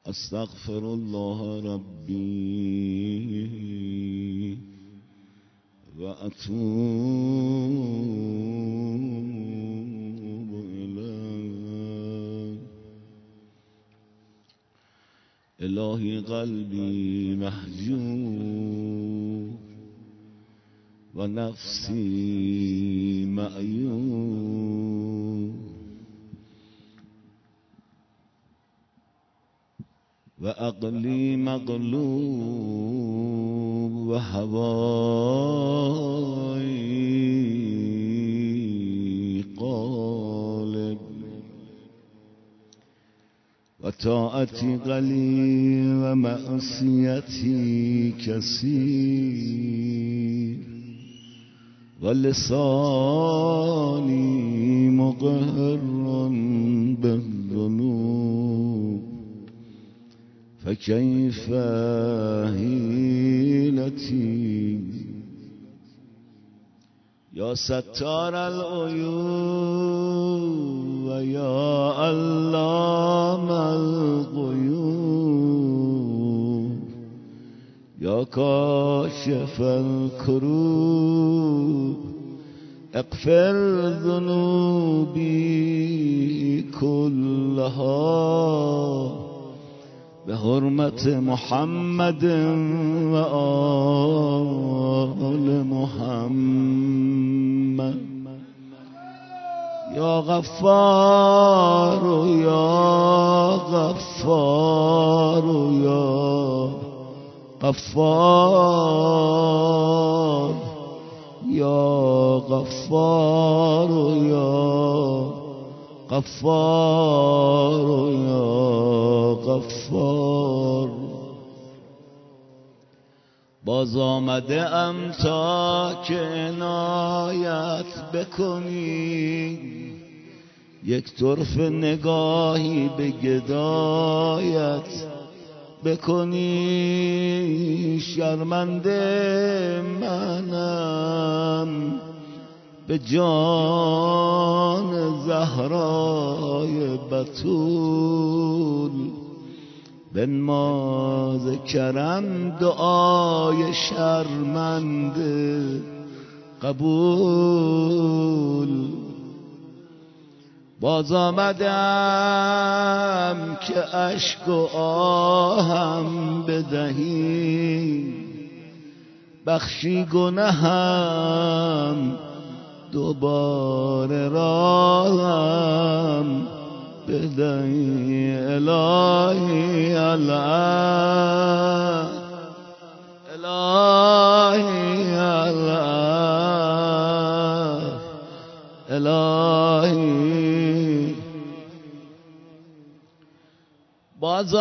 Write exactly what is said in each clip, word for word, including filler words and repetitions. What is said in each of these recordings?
استغفر الله ربي وأتوب إليه. إلهي قلبي محجوب ونفسي مأيوب وعقلي مغلوب وهواي قالب وطاعتي قليل ومعصيتي كثير ولساني مقهر بالذنوب فكيف حيلتي يا ستار العيوب ويا علام الغيوب يا كاشف الكروب اغفر ذنوبي كلها بحرمة محمد وآل محمد. يا غفار يا غفار يا غفار يا غفار يا غفار يا غفار. باز آمده ام تا که عنایت بکنی، یک طرف نگاهی به گدایت بکنی. شرمنده منم به جان زهرای بتول، بنماز کرم دعای شرمنده قبول. باز آمدم که اشک و آهم بدهی، بخشی گناهم دوباره راهم بدهی. الهی الله الهی الله الهی. باز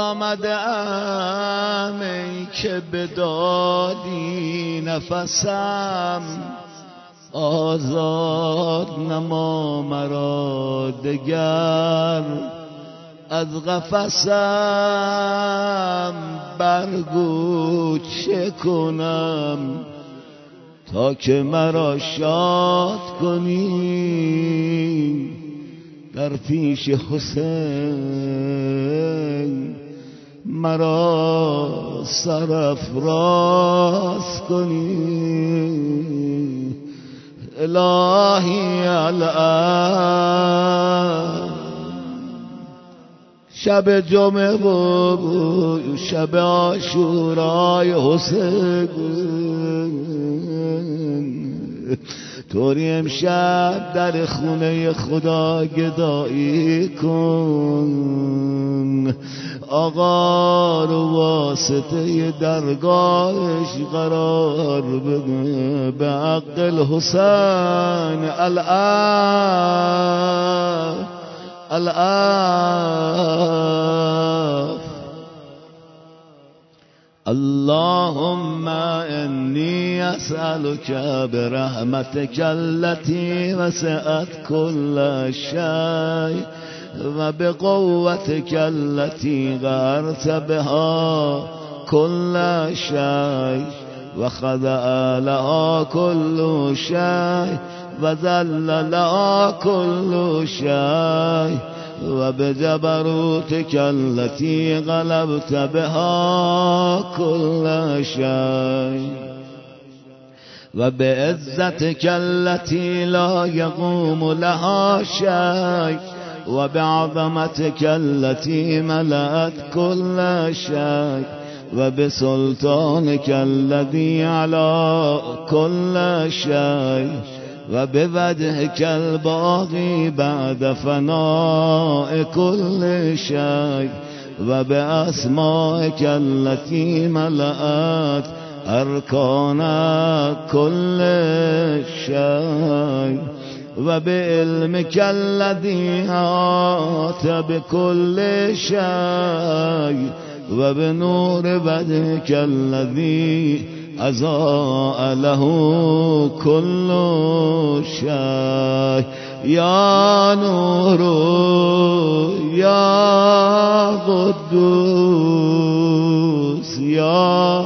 آمدم ای که بدادی نفسم، آزاد نما مرا دگر از قفسم. برگو چه کنم تا که مرا شاد کنی، در پیش حسین مرا سرافراز کنی. الهی الله شب جمعه و شب عاشورای حسین، طوری امشب در خونه خدا گدایی کن. آقا رو واسطه درگاهش قرار بده، به حق الحسین العف العف. اللهم انی اسألک برحمتک التي وسعت كل شيء وبقوتك التي غارت بها كل شيء وخضع لها كل شيء وذل لها كل شيء وبجبروتك التي غلبت بها كل شيء وبعزتك التي لا يقوم لها شيء وبعظمتك التي ملأت كل شيء وبسلطانك الذي على كل شيء وبوجهك الباقي بعد فناء كل شيء وبأسمائك التي ملأت أركان كل شيء وبعلمك الذي أحاط بكل شيء وبنور وجهك الذي أضاء له كل شيء يا نور يا قدوس يا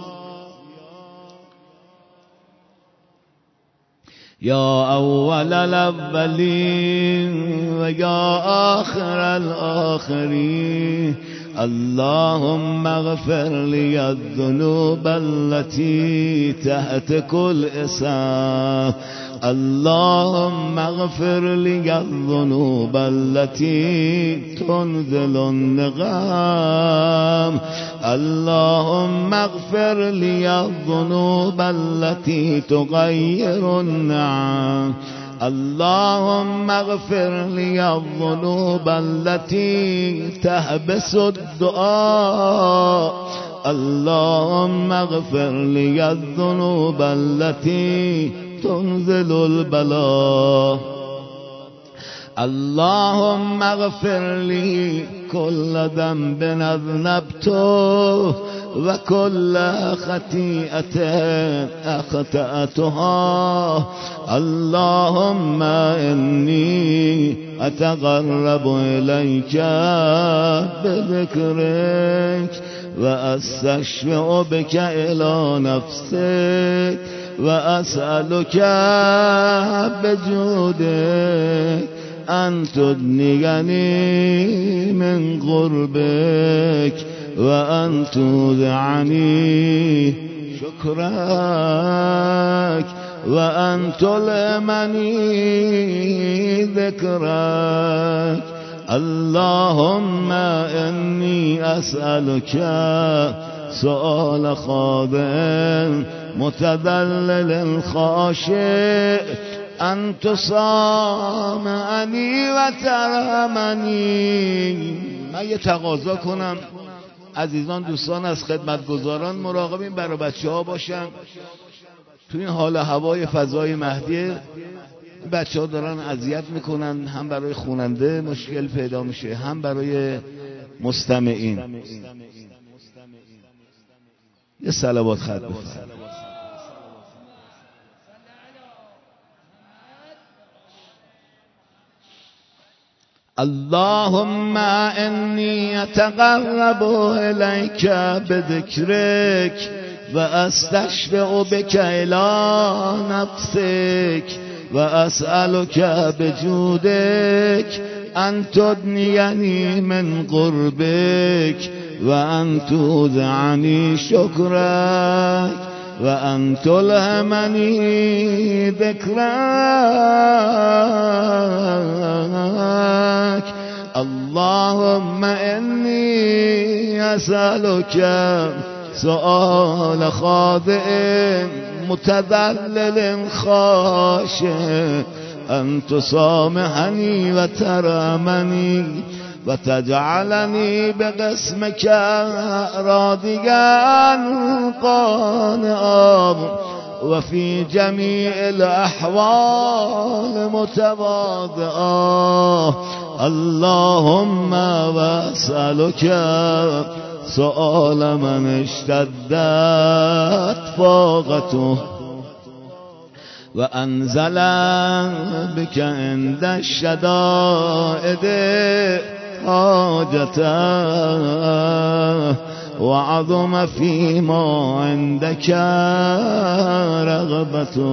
يا أول الأولين ويا آخر الآخرين اللهم اغفر لي الذنوب التي تحت كل اسم اللهم اغفر لي الذنوب التي تنزل النغام اللهم اغفر لي الذنوب التي تغير النعم اللهم اغفر لي الذنوب التي تحبس الدعاء اللهم اغفر لي الذنوب التي تنزل البلاء اللهم اغفر لي كل ذنب أذنبته وكل خطيئة أخطأتها اللهم إني أتقرب إليك بذكرك وأستشفع بك إلى نفسك وأسألك بجودك أن تدنيني من قربك وأن تودعني شكرك وأن تلهمني ذكرك اللهم إني أسألك سؤال خاضع متذلل خاشع أن تصامعني وترحمنی. من یه تقاضا کنم عزیزان دوستان از خدمتگزاران مراقبین برای بچه ها باشن. تو این حال هوای فضای مهدی بچه ها دارن اذیت میکنن، هم برای خواننده مشکل پیدا میشه هم برای مستمعین. یه صلوات خط بفرمایید. اللهم إني أتقرب إليك بذكرك وأستشفع بك إلى نفسك وأسألك بجودك أن تدنيني من قربك وأن تودعني شكرك وأن تلهمني ذكرك. اللهم إني أسألك سؤال خاضع متذلل خاشع أن تسامحني وترحمني وتجعلني بقسمك راضيا قانعا وفي جميع الأحوال متواضعا. اللهم وأسألك سؤال من اشتدت فاقته وأنزل بك عند الشدائد حاجته وعظم فيما عندك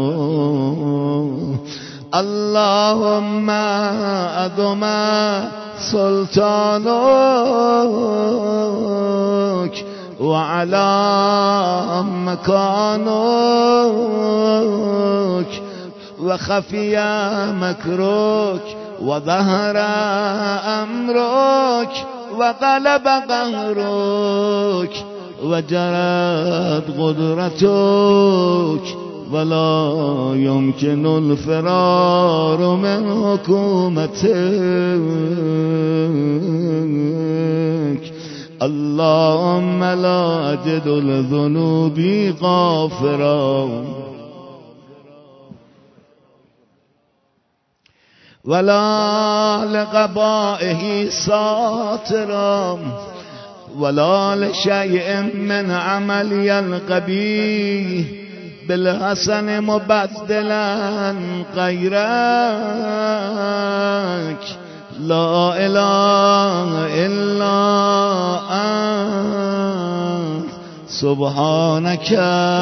رغبته. اللهم أدم سلطانك وعلى مكانك وخفي مكرك وظهر أمرك وغلب قهرك وجرت قدرتك ولا يمكن الفرار من حكومتك. اللهم لا أجد لذنوبي غافرا ولا لقبائه ساترا ولا لشيء من عملي القبيح بالحسن مبدلا غيرك. لا إله إلا أنت سبحانك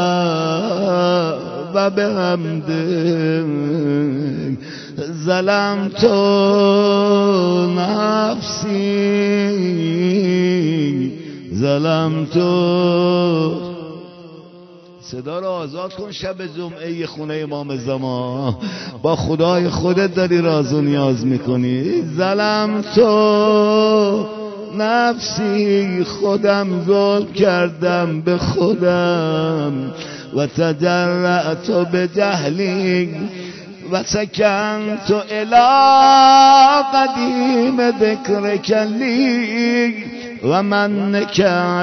وبحمدك ظلمت نفسی ظلمت. صدا رو آزاد کن. شب جمعه خونه امام زمان با خدای خودت داری راز و نیاز میکنی. ظلمت نفسی خودم ظلم کردم به خودم و تجرأت به جهلی و سکنت الی قدیم ذکرک لی و منک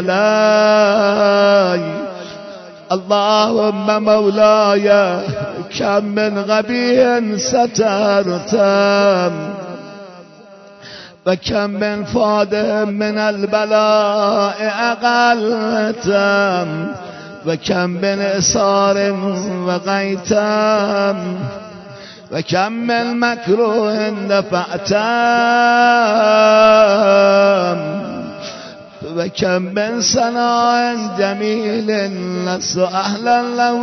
علی. اللهم مولاي كم من غبي سترتم وكم من فادهم من البلاء أقلتم وكم من إصار وقيتم وكم من مكروه دفعتم وكم من ثناء جميل لست أهلا له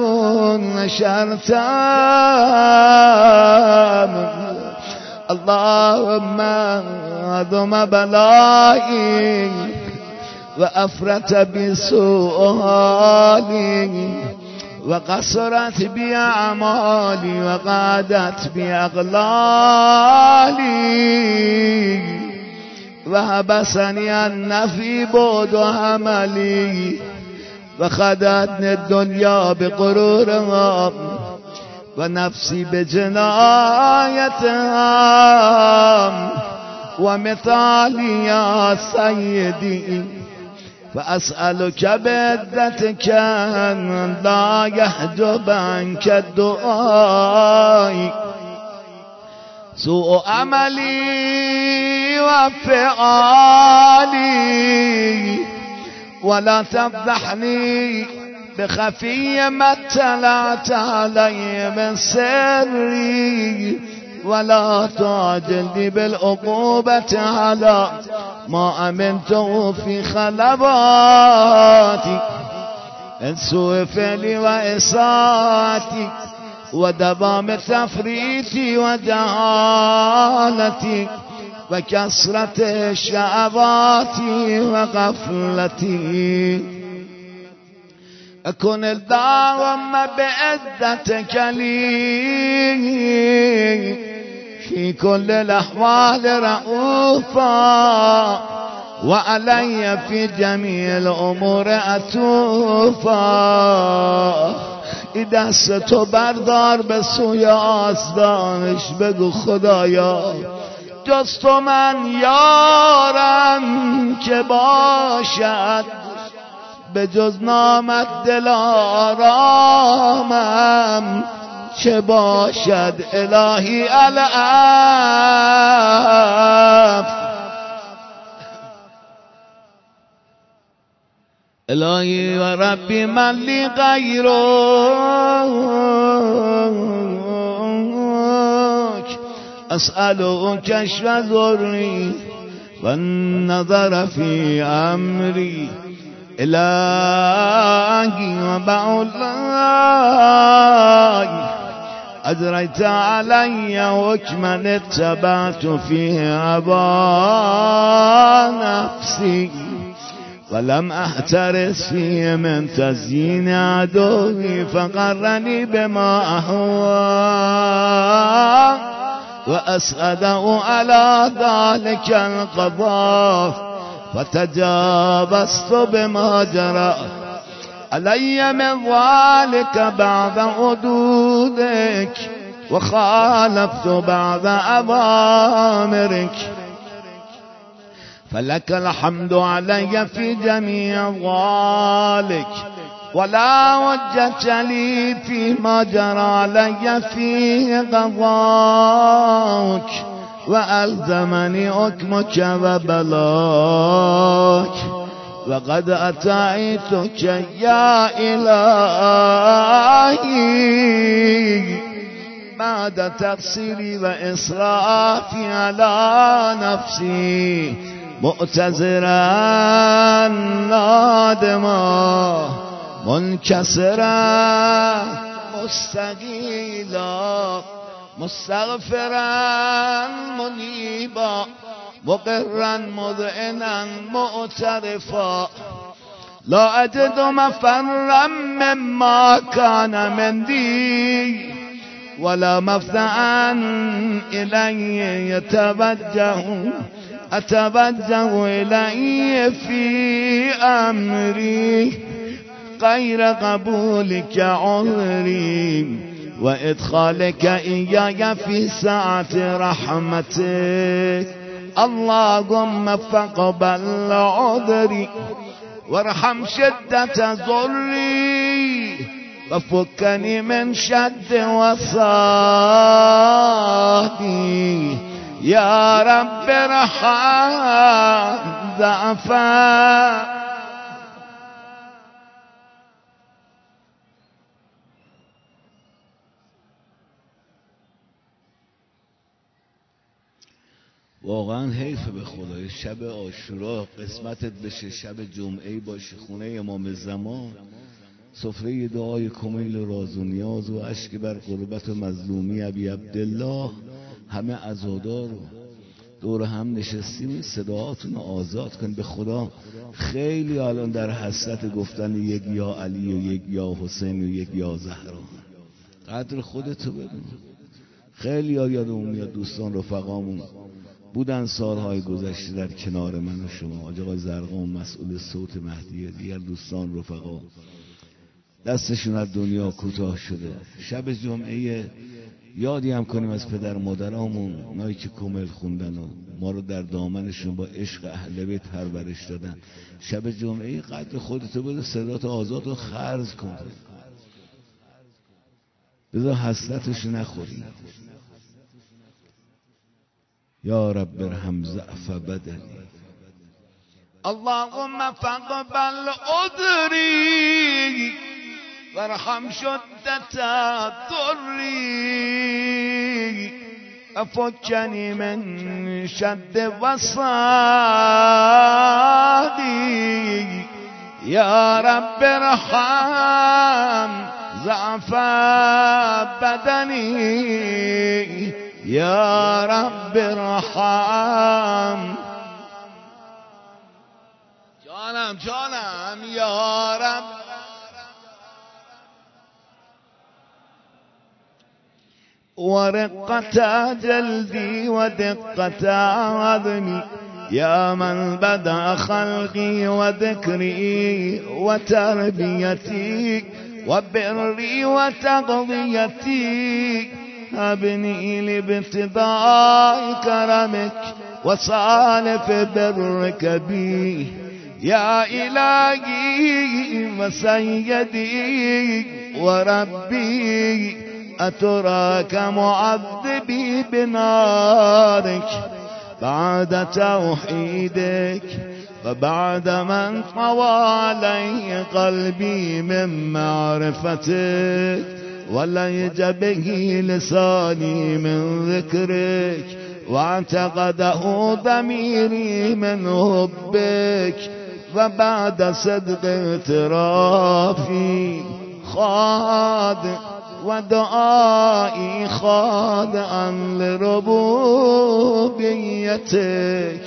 نشرتم. اللهم عظم بلائي وأفرت بسوء حالي وقصرت بي أعمالي وقعدت بي أغلالي وحبسني النفي بعد عملي وخدتني الدنيا بغرورها ونفسي بجنايتها ومثالي يا سيدي فأسألك بعزتك أن لا يحجب عنك الدعاء سوء عملي وفعالي ولا تفضحني بخفي ما اطلعت علي من سري ولا تعجلني بالعقوبة على ما أمنته في خلواتي من سوء فعلي وإساءتي ودوام تفريطي وجهالتي وكثرة شهواتي وغفلتي. أكن اللهم بعزتك لي في كل الأحوال رؤوفا وعلي في جميع الأمور أتوفا. دست تو بردار به سوی آستانش بگو خدایا جز تو من یارم که باشد به جز نامت دل آرامم چه باشد الهی العفو. الهی و ربی من لی غیرک اسألو کشف ذری و النظر فی امری الهی و بعلای أجريت علي حكما اتبعت فيه هوى نفسي ولم أحترس فيه من تزيين عدوي فقرني بما أهوى وأسأله على ذلك القضاء فتجاوزت بما جرى علي من ذلك بعد حدودك وخالفت بعد أوامرك فلك الحمد علي في جميع ذلك ولا وجهت لي فيما جرى علي فيه قضاءك وألزمني حكمك وبلاك وقد أتيتك يا إلهي بعد تقصيري وإسرافي على نفسي مؤتذرا نادما منكسرا مستقيلا مستغفرا منيبا مقرا مذعنا معترفا لا أجد مفرا مما كان من دي ولا مفزعا إلي يتوجه أتوجه إلي في أمري غير قبولك عذري وإدخالك إياي في سعة رحمتك اللهم فاقبل عذري وارحم شدة ضري وفكني من شد وصادي يا رب ارحم ضعفا واقعا حیفه به خدای شب عاشورا قسمتت بشه شب جمعه باشه خونه امام زمان سفره دعای کمیل راز و نیاز و اشک بر قربت و مظلومی ابی عبدالله همه عزادار رو دور هم نشستیم صداهاتون رو آزاد کن به خدا. خیلی الان در حسرت گفتن یک یا علی و یک یا حسین و یک یا زهرا. قدر خودتو بدون. خیلی ها یادمون میاد دوستان رفقامون بودن سالهای گذشته در کنار من و شما. آقای زرقان مسئول صوت مهدیه، دیگر دوستان رفقا دستشون از دنیا کوتاه شده. شب جمعه یادی هم کنیم از پدر مادرامون، اونایی که کامل خوندن و ما رو در دامنشون با عشق اهل بیت پرورش دادن. شب جمعه قدر خودتو بده، صدات آزاد رو خرج کن، بذار حسرتش نخوری. یا رب ارحم ضعف بدنی اللهم فاقبل عذری وارحم شدة ضری افکنی من شد وصادی یا رب ارحم ضعف بدنی یا رب ارحم جانم جانم یا رب ورقة جلدي ودقة عظمي يا من بدأ خلقي وذكري وتربيتي وبري وتقضيتي أبني لابتداء كرمك وصالف برك بي يا إلهي وسيدي وربي أتراك معذبي بنارك بعد توحيدك وبعد من طوى علي قلبي من معرفتك وليج به لساني من ذكرك واعتقده ضميري من حبك وبعد صدق اعترافي خاد و دعایی خاضعا لربوبیتک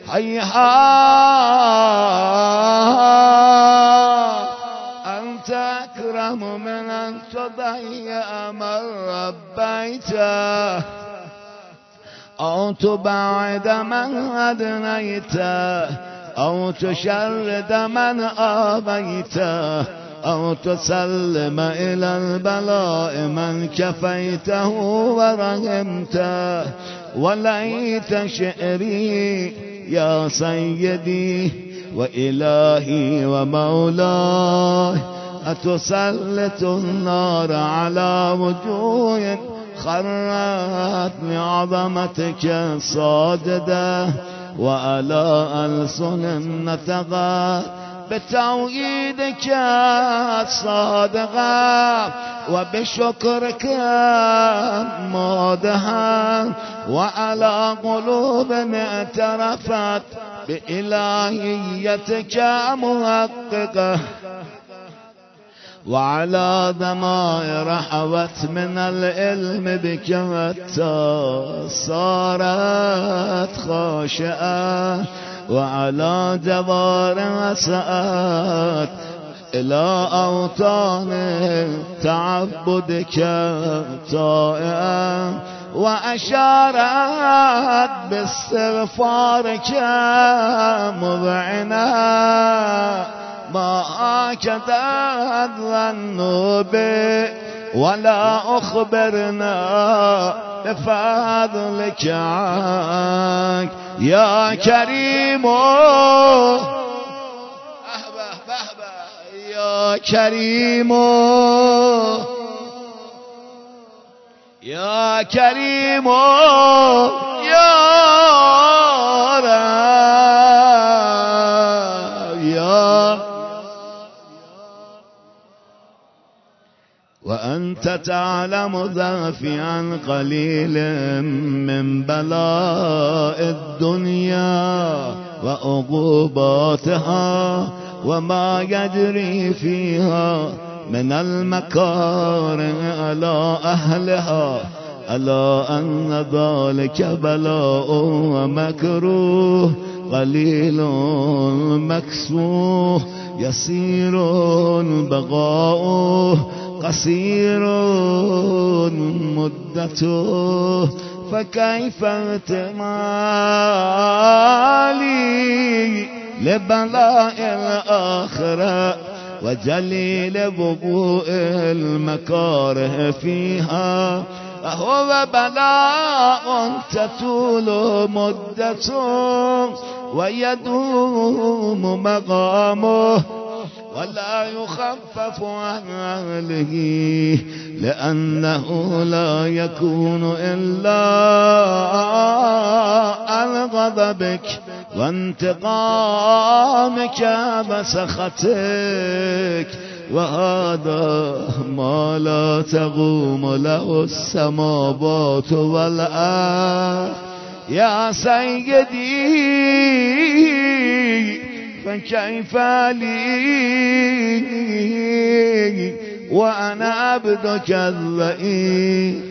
هیهات انت اکرم من ان تضیع من ربیته او تبعد من ادنیته او تشرد من آبیته او تسلم الى البلاء من كفيته ورحمته وليت شعري يا سيدي وإلهي ومولاي أتسلط النار على وجوه خرت لعظمتك صاجدة وعلى ألسن نطقت بتوحيدك صادقا وبشكرك مادها وعلى قلوب اعترفت بإلهيتك محققة وعلى ضمائر حوت من العلم بك حتى صارت خاشعة وعلى جوارح سأت إلى أوطان تعبدك طائعا وأشارت باستغفارك مذعنا ما هكذا الظن بك ولا أخبرنا بفضلك عنك يا كريم يا كريم يا كريم يا رب يا وأنت تعلم ذافي عن قليل من بلاء الدنيا وعقوباتها وما يجري فيها من المكاره على أهلها ألا أن ذلك بلاء ومكروه قليل مكسوه يسير بقاؤه قصير مدته فكيف احتمالي لبلاء الآخرة وجليل وقوع المكاره فيها وهو بلاء تطول مدته ويدوم مقامه ولا يخفف عن أهله لأنه لا يكون إلا عن غضبك وانتقامك وسخطك وهذا ما لا تقوم له السماوات والأرض يا سيدي فكيف لي وأنا عبدك الذليل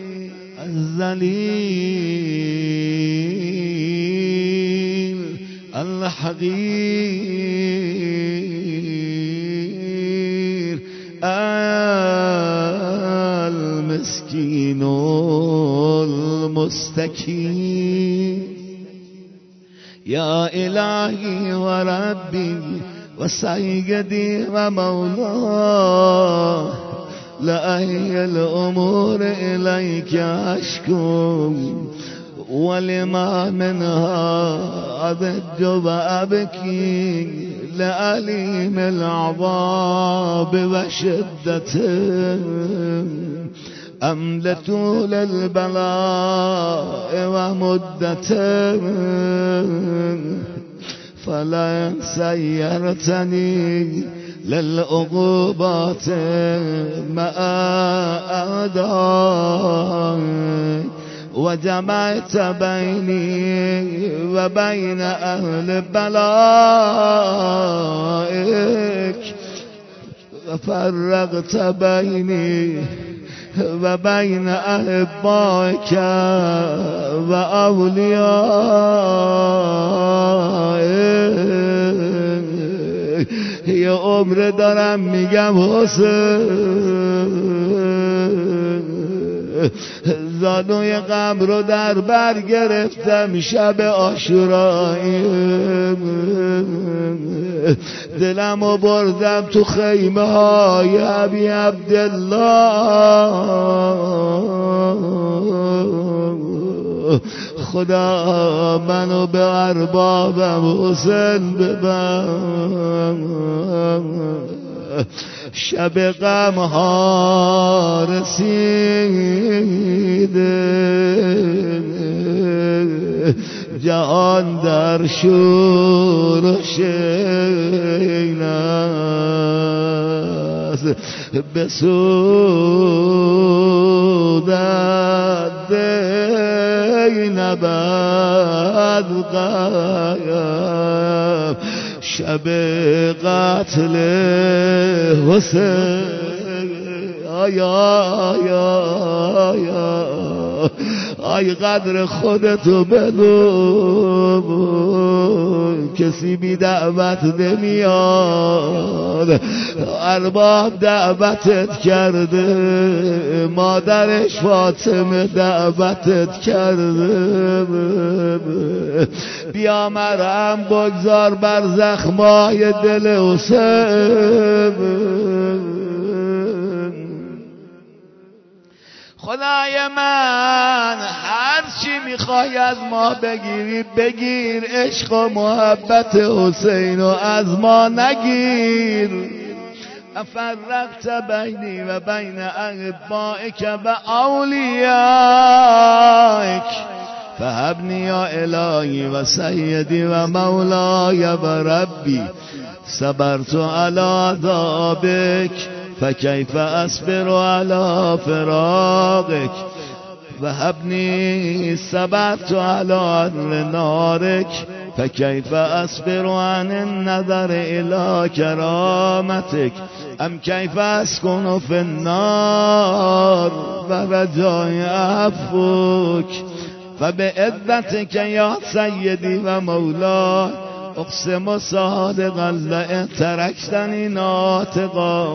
الذليل الحقير المسكين المستكين يا إلهي وربي وسيدي ومولاه لأي الأمور إليك أشكو ولما منها أضج وأبكي لأليم العذاب وشدته أملت للبلاء ومدته فلا سيرتني للعقوبات مع أعدائي وجمعت بيني وبين أهل بلائك وفرقت بيني و بین احبائک و اولیائک. یه عمر دارم میگم حسین، زانوی غم رو در بر گرفتم شب عاشورایی، دلمو بردم تو خیمه های ابی عبدالله. خدا منو به اربابم حسین ببر. شب غم ها رسیده، جهان در شور و شین است، بسودت دین نبد غم. شب قتل حسین، آیا آیا آیا آی قدر خودتو بدون، کسی بی دعوت نمیاد. ارباب دعوتت کرده، مادرش فاطمه دعوتت کرده، بیا مرهم بگذار بر زخمای دل حسین. خدای من هر چی میخوای از ما بگیری بگیر، عشق و محبت حسین و از ما نگیر. افرقت بینی و بین احبائک و اولیائک، فهبنی یا الهی و سیدی و مولای و ربی، صبرت علی عذابک فکیف اصبر علی فراقک، وهبنی صبرت علی عدل نارک فکیف اصبر عن النظر الی کرامتک، ام کیف اسکن فی النار و رجای عفوک، فبعزتک یا سیدی و مولا اقسم صادقا لئن ترکتنی ناطقا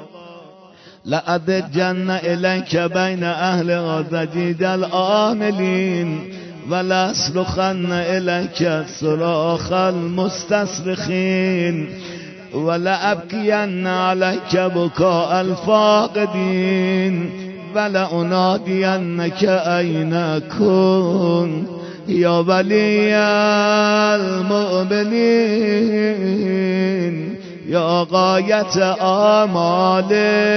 لأدجن الیک بین اهل غزجیج العاملین ولأصرخن الیک صراخ المستصرخین ولأبکین علیک بکاء الفاقدین ولأنادینک این کن یا ولی المؤمنین یا غایت آمال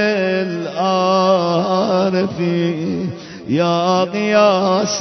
العارفین یا قیاس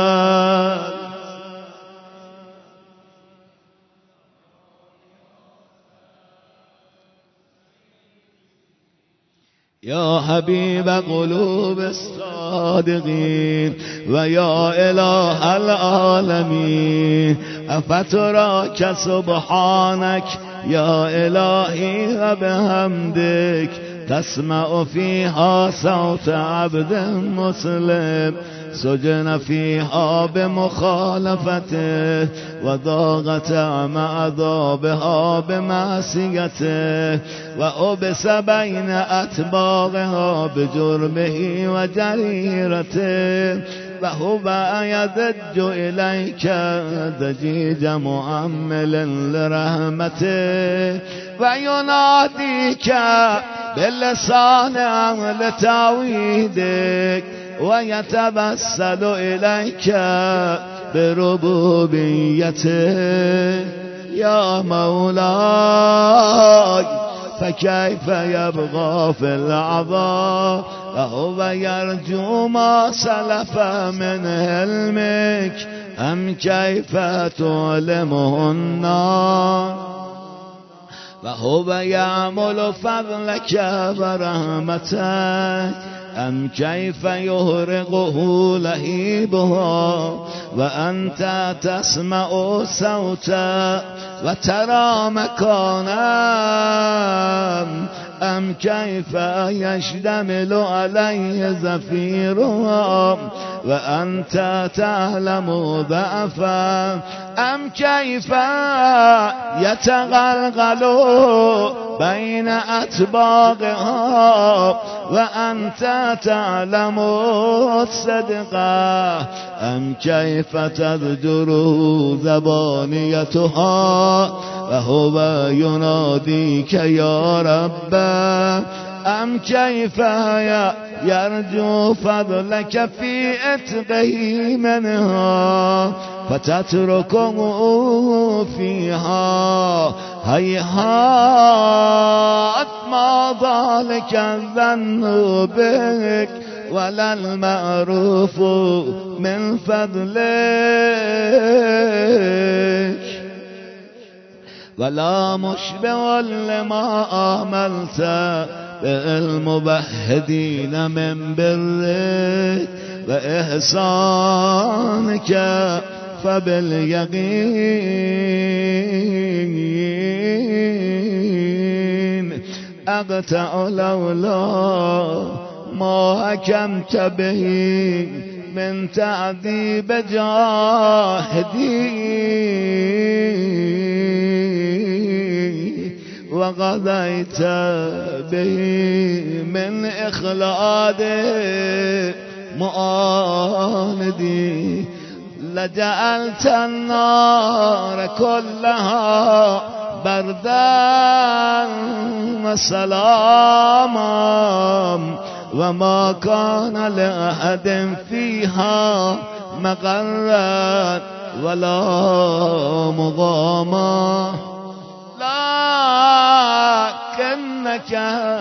یا حبیب قلوب الصادقین و یا اله العالمین، افتراک سبحانک یا الهی و بحمدک، تسمع فیها صوت عبد مسلم سجن فیها بمخالفته و ضاقت مع عذابها بمعصیته و ابس بین اتباعها بجرمه و جریرته و هو یضج الیک ضجیج مؤمل لرحمته و ینادیک بلسان عمل تعویدک و یتوسل الیک بربوبیته یا مولای فکیف یبقى فی العذاب و هو یرجو ما سلف من علمک ام کیف تعلمه النار و هو یعمل فضلک و رحمتک ام کیف یحرقه لهیبها و انت تسمع صوتا و ترى مکانا ام أم كيف يشتمل عليه زفيرها وأنت تعلم ضعفا أم كيف يتغلغل بين أطباقها وأنت تعلم الصدقا أم كيف تبدر زبانيتها وهو يناديك يا رب أم كيف يرجو فضلك في اتقه منها فتتركه فيها هيهات ما ذلك الظن بك ولا المعروف من فضلك ولا مشبه لما عملت بالمبهدين من برك وإحسانك فباليقين أقطع لولا ما حكمت به من تعذيب جاهدي وقضيت به من إخلاد معاندي لجعلت النار كلها بردا وسلاما وما كان لأحد فيها مقرا ولا مقاما لكنك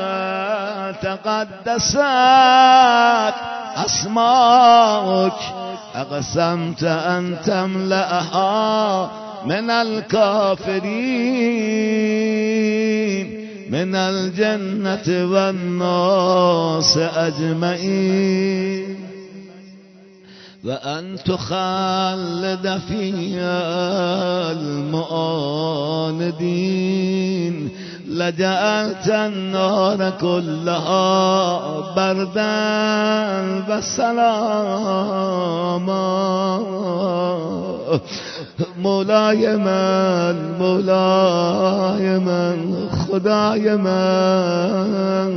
تقدست أسماؤك أقسمت أن تملأها من الكافرين من الجنة والناس أجمعين وأن تخلد فيها المعاندين لجعلت النار كلها بردا وسلاما مولاي من مولاي من خدای من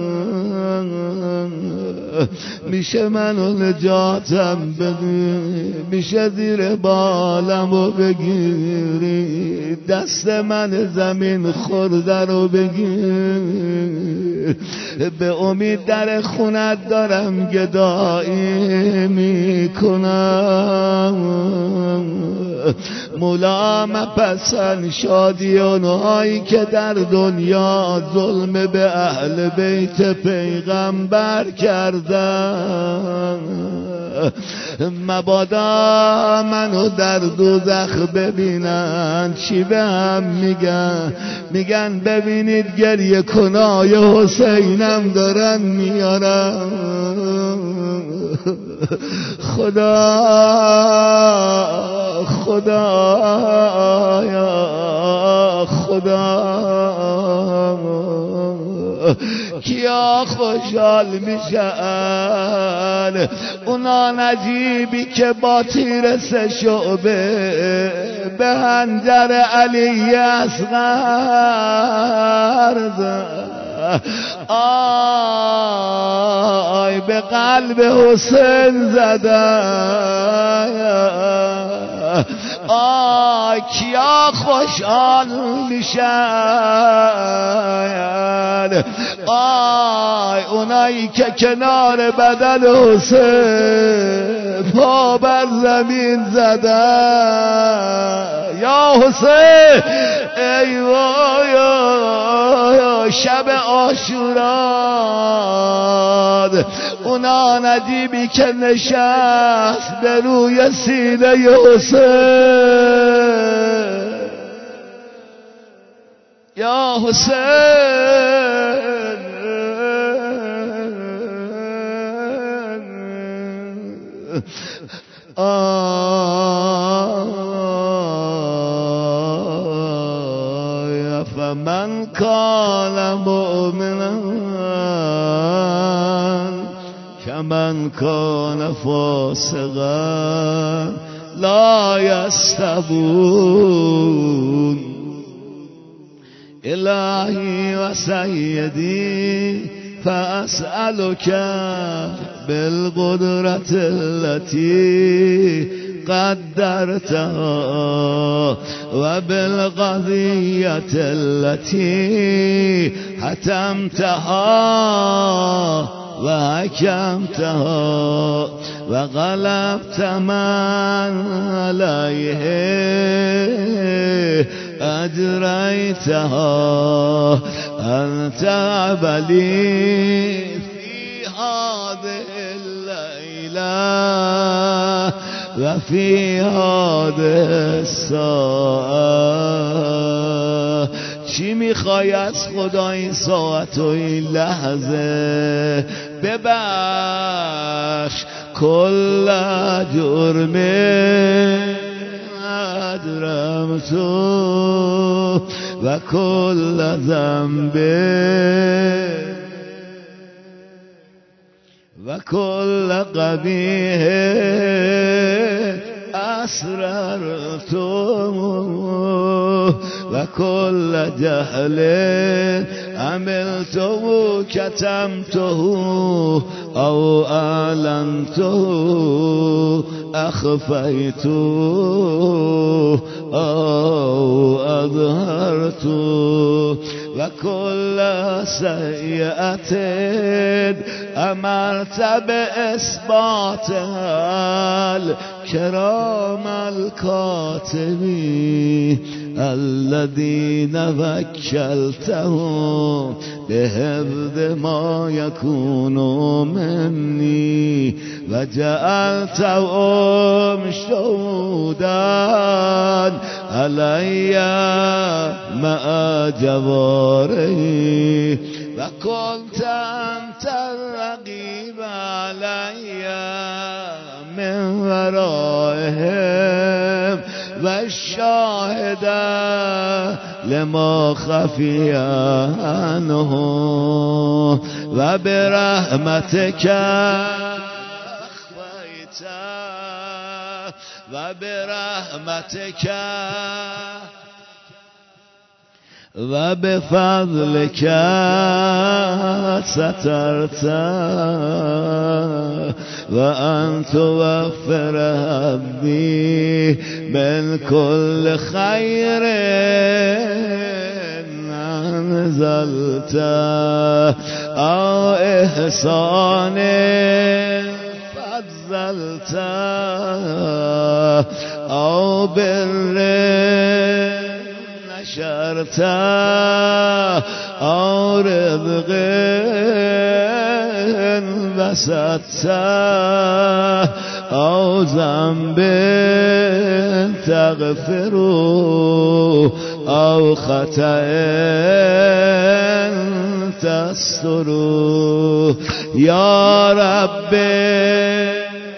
میشه منو نجاتم بدی میشه زیر بالم و بگیری دست من زمین خورده رو بگیر به امید در خونت دارم گدایی میکنم مولا مپسن شادی اونهایی که در دنیا ظلم به اهل بیت پیغمبر کردن مبادا منو در دوزخ ببینن چی به هم میگن میگن ببینید گریه کنای حسینم دارن میارن خدا خدا یا خدا کیا خوشحال میشن اونا نجیبی که با تیر سه شعبه به هنجر علی اصغر زد آی به قلب حسین زدن آی کیا خوشحال میشن آی اونایی که کنار بدن حسین پا بر زمین زدن یا حسین ای وای شب عاشورا اونا ندیبی که نشست به روی سینه حسین یا حسین آیا فمن کان مؤمنا من کان فاسقا لا یستبون الهی و سیدی فاسألک بالقدرة التي قدرتها وبالقضية التي حتمتها وحكمتها وغلبت من عليه أجريتها أنت بلي في هذه الليلة وفي هذه الساعة چی میخوای از خدا این ساعت و این لحظه؟ ببخش کل جرم اجرمت و کل ذنب و کل قبیح اسررت و کل جهل عملته کتمته او اعلنته اخفیت او اظهرت و کل سیئت امرت باثباتها الكرام الكاتبين الذين وكلتهم بحفظ ما يكون مني وجعلتهم شهودا علي مع جواره وكنت أنت الرقيب علي من ورائهم والشاهد لما خفي عنه وبرحمتك أخفيت وبرحمتك وبفضلك سترت وأن توفر هبي من كل خير أنزلت أو إحسان فضلت أو بر نشرت أو رزق بسطت أو ذنب تغفر أو خطأ تستر يا ربي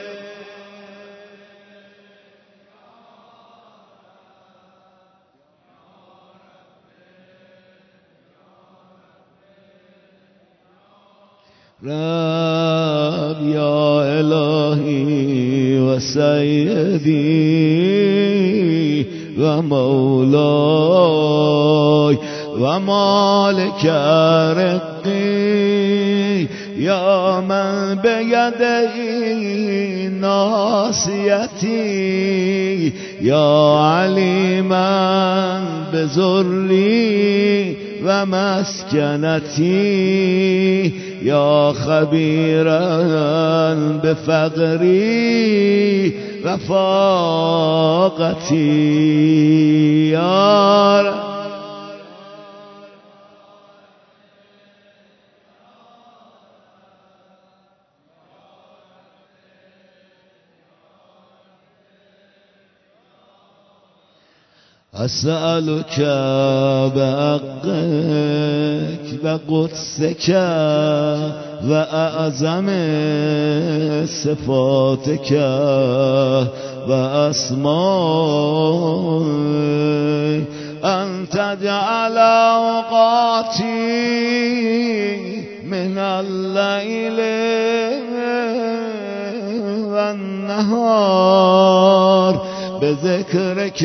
رب يا إلهي وسيدي ومولاي ومالك رقي يا من بيده ناصيتي يا عليما بذري ومسكنتي يا خبيرا بفقري وفاقتي يا رب أسألك بحقك وقدسك وأعظم صفاتك وأسمائك أن تجعل أوقاتي من الليل نهار به ذکرک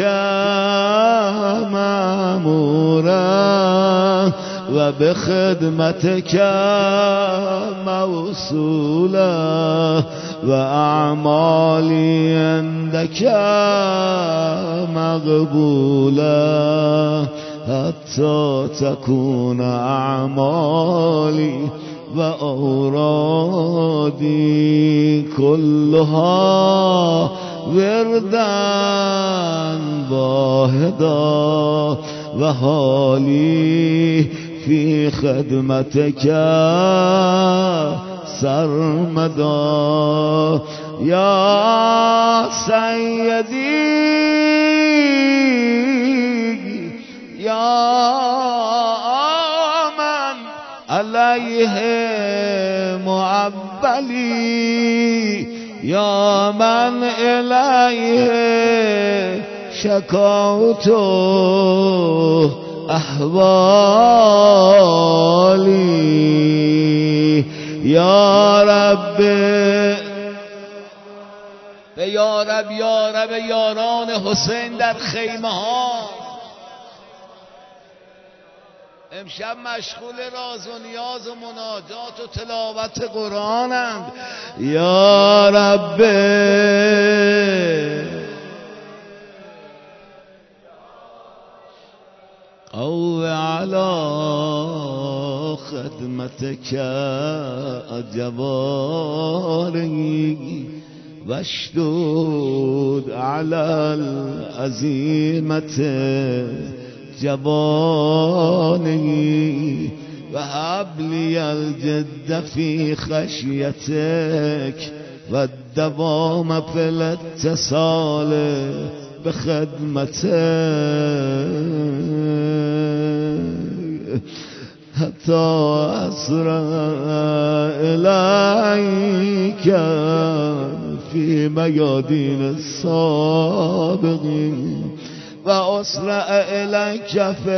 مأمورا و به خدمتک موصولا و اعمالی عندک مقبولا حتی تکون اعمالی و اورادی کلها وردن واحدا و حالی فی خدمتک سرمدا یا سیدی یا من علیه معولی یا من الیه شکوت احوالی یا رب به یا رب یا رب یاران حسین در خیمه ها امشب مشغول راز و نیاز و مناجات و تلاوت قرآنند. یا رب او علی خدمتک جواری واشدود علی العزیمت جوانی و هب لی الجد فی خشیتک و الدوام فی الاتصال بخدمتک حتی اسرع الیک فی میادین السابقین و اسرع الیک فی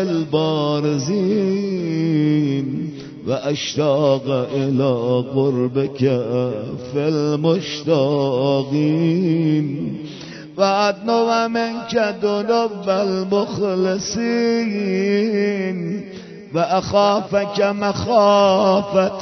البارزین و اشتاق الی قربک فی المشتاقین و ادنو منک دنو المخلصین و اخافک مخافت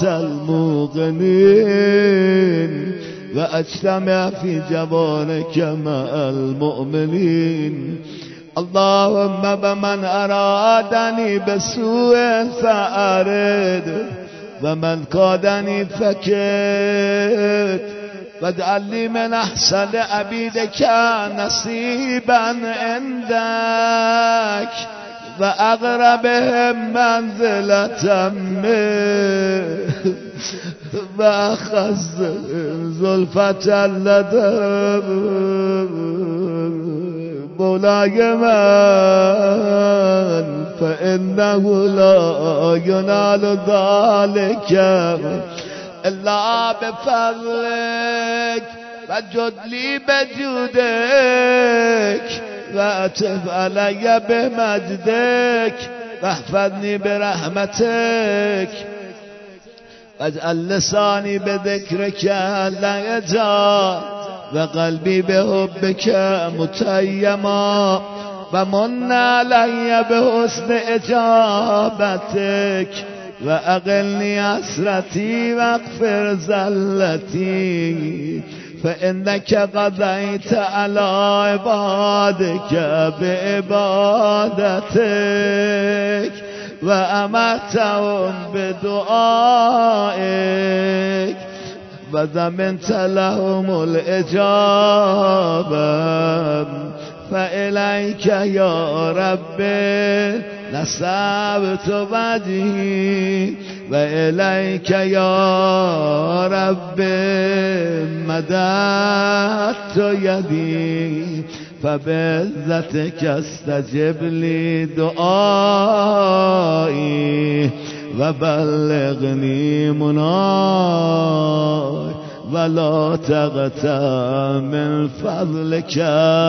الموقنین و اجتمع فی جوارک مع المؤمنین. اللهم بمن ارادنی بسوء فأرد و من کادنی فکت واجعل لی من احسن عبیدک نصیبا عندک و اقربهم منزلة منه و اخذ زلفة لدى مولای من فانه لا ینال ذلك الا بفضلک و جدلی بجودک و اطف علی بمجدک و احفظنی برحمتک واجعل لسانی بذکرک لا یجار و قلبی بحبک متیما و من علی بحسن اجابتک و اقلنی حسرتی و اغفر زلتی فانک قضیت علی عبادک بعبادتک و امرتهم بدعائک و ضمنت لهم الاجابه فالیک یا رب نصبت وجهی و الیک یا رب مددت یدی فبعزتک استجب لی دعایی و بلغنی منای ولا تقطع من فضلک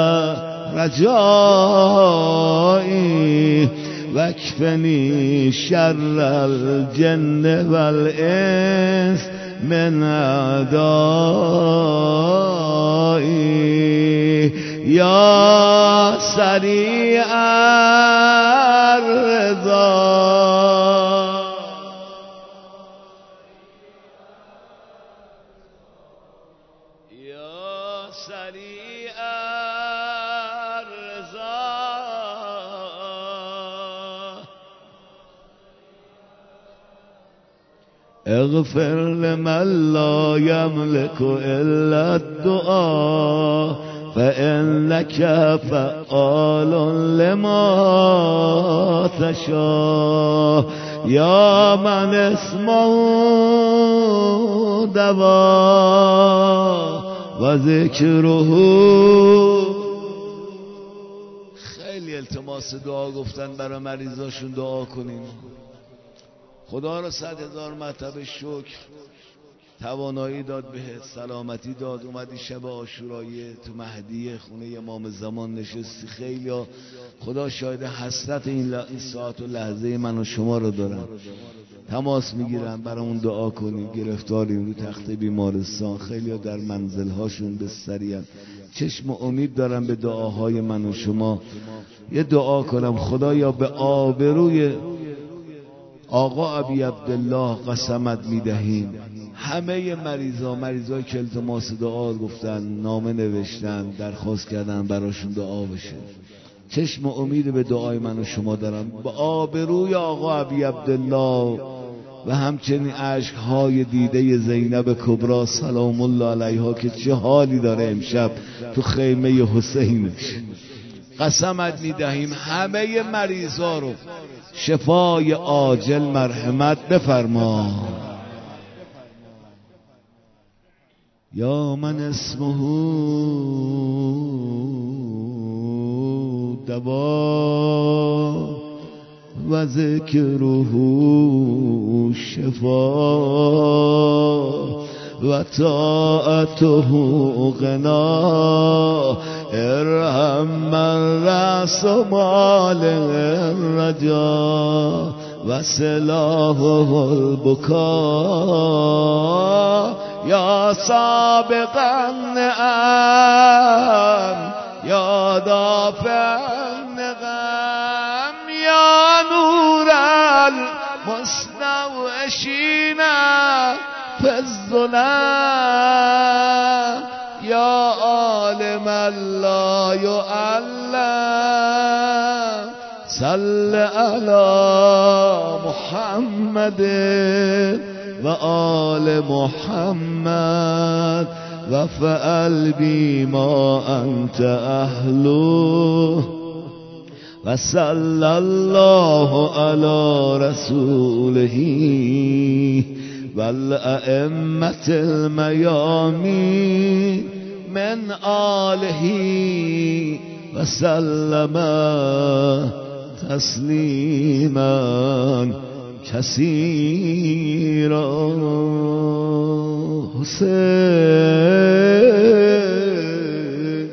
رجایی واکفنی شر الجن والانس من أعدائي يا سريع الرضا يا سريع الرضا اغفر لمن لا يملك إلا الدعاء فإنك فعال لما تشاء يا من اسمه دوا و ذکره. خیلی التماس دعا گفتن برای مریضاشون دعا کنیم. خدا را صد هزار مرتبه شکر توانایی داد بهت، سلامتی داد، اومدی شب عاشورایی تو مهدی خونه امام زمان نشستی. خیلی ها خدا شاید حسرت این, ل... این ساعت و لحظه من و شما رو دارن، تماس میگیرن برامون دعا کنیم. گرفتاریم رو تخت بیمارستان، خیلی ها در منزل هاشون بسترین، چشم امید دارن به دعاهای من و شما. یه دعا کنم خدایا به آبروی آقا ابی عبدالله قسمت میدهیم همه مریضا، مریضای که التماس دعا گفتن، نامه نوشتن، درخواست کردن براشون دعا بشه، چشم امید به دعای من و شما دارم. به آبروی آقا ابی عبدالله و همچنین اشکهای دیده زینب کبرا سلام الله علیها که چه حالی داره امشب تو خیمه حسینش، قسمت میدهیم همه مریضا رو شفای عاجل مرحمت بفرما. یا من اسمه دوا و ذکره شفا و طاعته غنا ارحم من رأس مال الرجا و سلاحه البکا یا سابق النعم یا دافع النقم یا نور المستوحشین فی الظلم یا عالم لا یعلم صل علی محمد و آل محمد و فعل بی ما انت اهله و صلی الله علی رسوله و الائمة المیامین من آله و سلم تسلیما کثیرا. حسین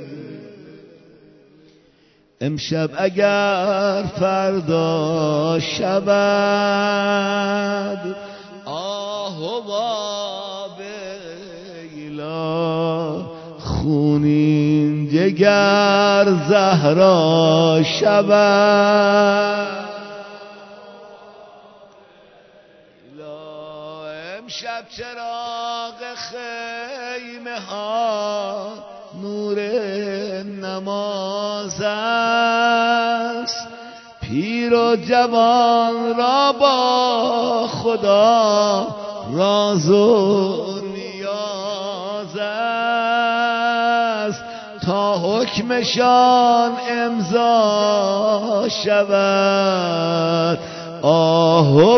امشب اگر فردا شود آه و ویلا خونین جگر زهرا شود امشب چراغ خیمه ها نور نماز است، پیر و جوان را با خدا راز و نیاز است، تا حکمشان امضا شود آه و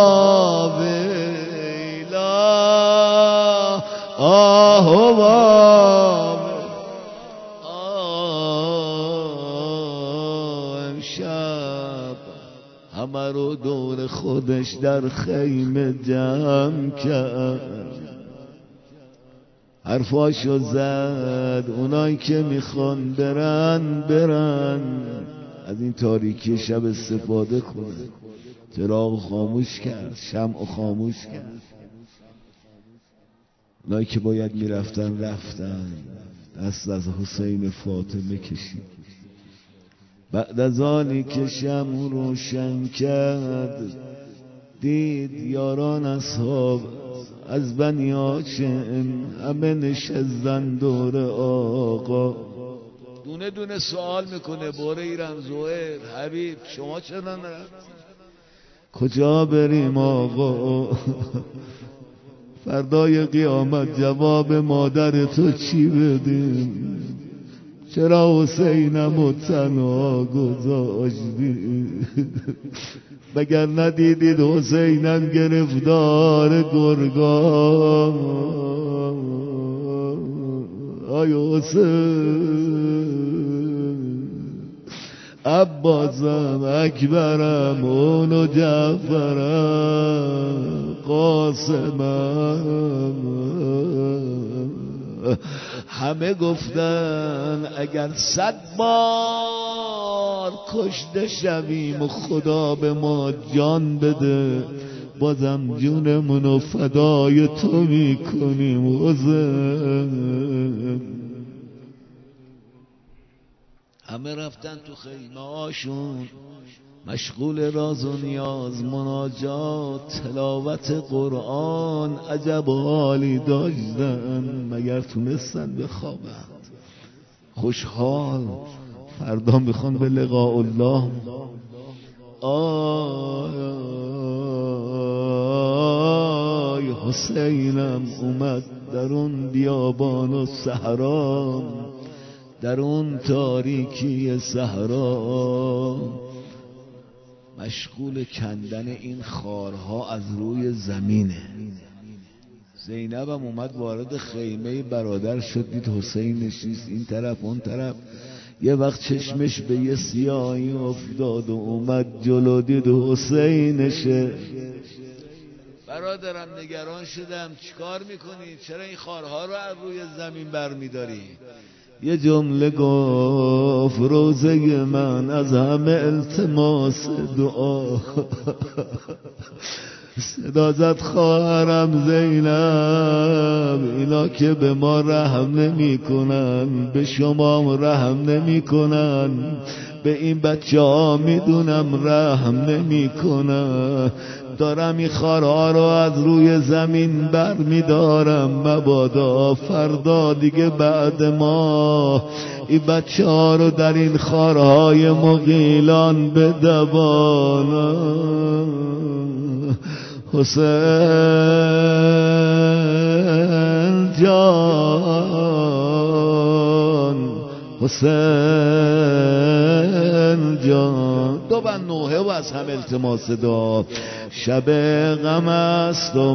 ویلا آه و همه رو دور خودش در خیمه جمع کرد، حرفاشو زد، اونایی که میخوان برن برن، از این تاریکی شب استفاده کنه. چراغ خاموش کرد، شمع خاموش کرد، اونایی که باید میرفتن رفتن، دست از حسین فاطمه کشید. بعد از آنی که شمع روشن کرد دید یاران اصحاب از بنی هاشم همه نشستن دور آقا. دونه دونه سوال میکنه باره ایرم زهیر حبیب شما چرا نرفت؟ کجا بریم آقا؟ فردای قیامت جواب مادر تو چی بدیم؟ چرا حسینم تنها گذاشتی؟ مگر ندیدید حسینم گرفتار گرگان؟ آی حسین عباسم اکبرم اونو جعفرم قاسمم همه گفتن اگر صد بار کشته شویم و خدا به ما جان بده بازم جونمونو فدای تو میکنیم حسین. همه رفتن تو خیمه هاشون مشغول راز و نیاز، مناجات، تلاوت قرآن، عجب حالی داشتن. مگر تونستن بخوابند؟ خوشحال فردا میخوان به لقاء الله. آی حسینم اومد در اون بیابان و صحرا، در اون تاریکی صحرا، مشغول کندن این خارها از روی زمینه. زینب هم اومد وارد خیمه برادر شد، دید حسین نشیست این طرف اون طرف. یه وقت چشمش به یه سیاهی افتاد و اومد جلو، دید حسینشه. برادرم نگران شدم چیکار میکنی؟ چرا این خارها رو از روی زمین برمیداری؟ یه جمله گفت روزه من از همه التماس دعا. صدا زد خواهرم زینب اینا که به ما رحم نمی کنن به شما رحم نمی کنن، به این بچه ها میدونم رحم نمی کنن. دارم این خارها رو از روی زمین بر میدارم مبادا فردا دیگه بعد ما این بچه ها رو در این خارهای مغیلان بدبانم. حسین جان حسین جان دو بند نوحه و از هم التماس دعا. شب غم است و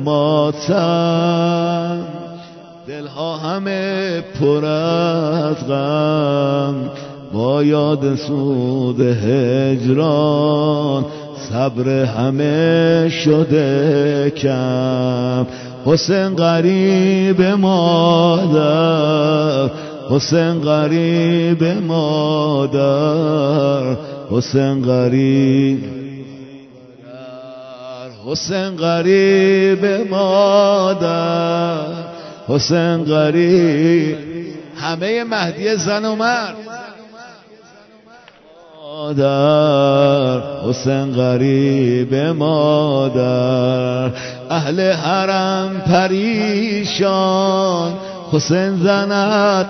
ماتم دلها همه پر از غم، با یاد سود هجران صبر همه شده کم. حسین غریب مادر حسین غریب مادر حسین غریب حسین غریب مادر حسین غریب. همه مهدی زن و مرد مادر حسین غریب مادر. اهل حرم پریشان حسین زند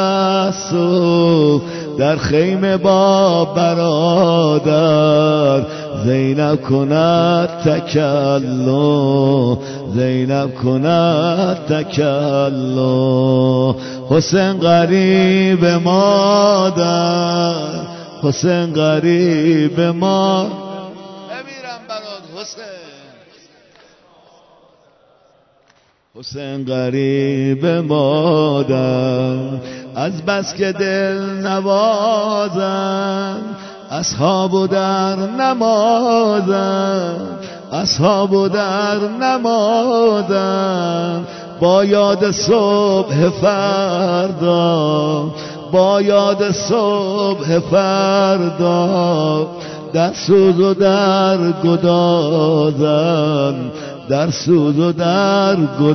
تبسم در خیمه با برادر. زینب کند تکلم زینب کند تکلم. حسین غریب مادر حسین غریب ما. بمیرم برات حسین حسین غریب مادر. از بس که دل نوازن اصحابو در نمازن اصحابو در نمازن. با یاد صبح فردا با یاد صبح فردا در سوز و در گدازن. در سود و در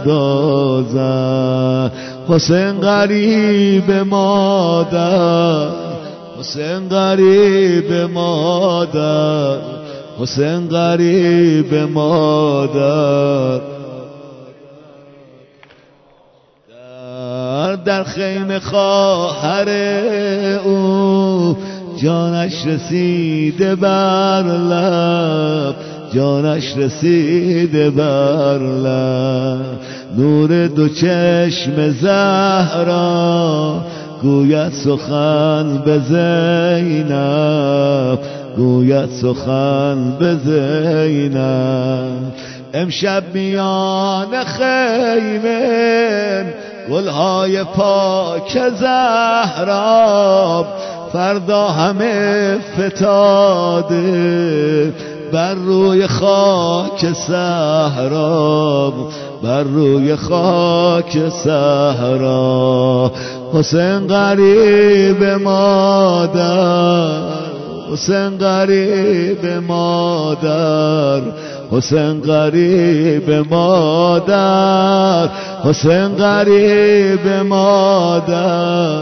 گدازد. حسین غریب مادر، حسین غریب مادر، حسین غریب مادر، در در خیمه خواهر او جانش رسیده بر لب، جانش رسیده بر لب. نور دو چشم زهرا گوید سخن به زینب، گوید سخن به زینب. امشب میان خیمه گلهای پاک زهرا، فردا همه فتاده بر روی خاک صحرا، بر روی خاک صحرا. حسین غریب مادر، حسین غریب مادر، حسین غریب مادر، حسین غریب مادر،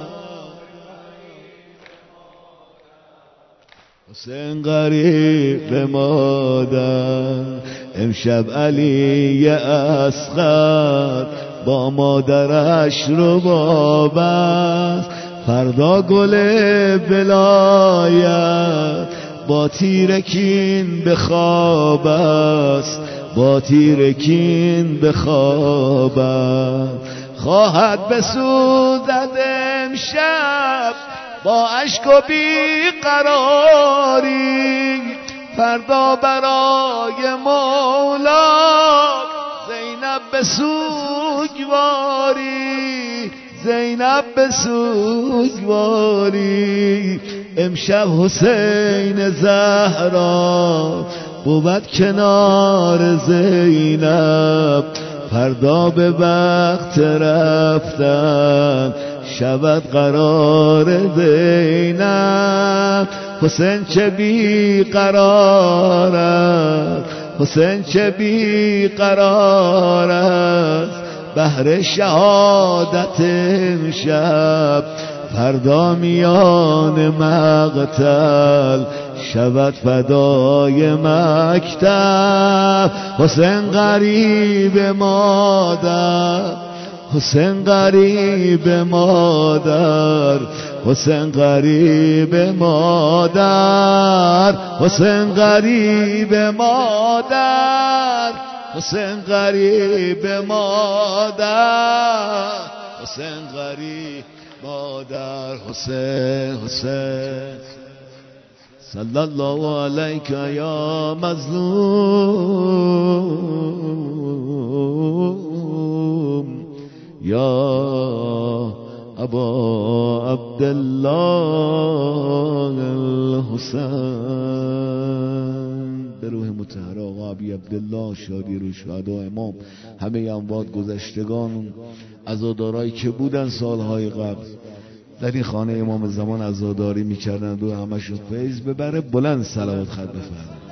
حسین غریب مادر. امشب علی اصغر با مادرش رو بابست، فردا گل ولایت با تیرکین به خواب است، با تیرکین به خواب است. خواهد بسوزد امشب با اشک و بیقراری، فردا برای مولا زینب به سوگواری، زینب به سوگواری. امشب حسین زهرا بود کنار زینب، فردا به وقت رفتن شود قرار بینم. حسین چه بی قرار است، حسین چه بی قرار است، بهر شهادت امشب فردا میان مقتل شود فدای مکتب. حسین غریب مادر، حسین غریب مادر، حسین غریب مادر، حسین غریب مادر، حسین غریب مادر، حسین غریب مادر. حسین حسین صلی الله علیک یا مظلوم یا ابا عبدالله الحسین. به روح مطهر آقا ابی عبدالله شادی روی شهدا امام، همه اموات گذشتگان، عزادارایی که بودن سالهای قبل در این خانه امام زمان عزاداری میکردند و همشون فیض ببره. بلند صلوات خط بفرمایید.